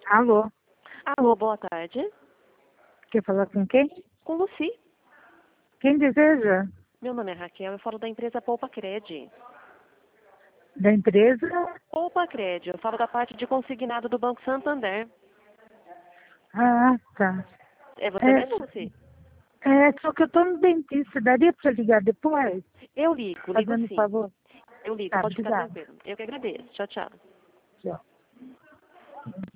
Alô, Alô, boa tarde. quer falar com quem? Com Lucy. Quem deseja? Meu nome é Raquel, eu falo da empresa Poupa Cred. Da empresa? Poupa Cred, eu falo da parte de consignado do Banco Santander. Ah, tá. É você É, mesmo, Lucy? só que eu tô no dentista. Daria pra ligar depois? Eu ligo Fazendo sim. favor? Eu ligo, Tá, pode ficar obrigada. tranquilo. Eu que agradeço. Tchau, tchau. Tchau.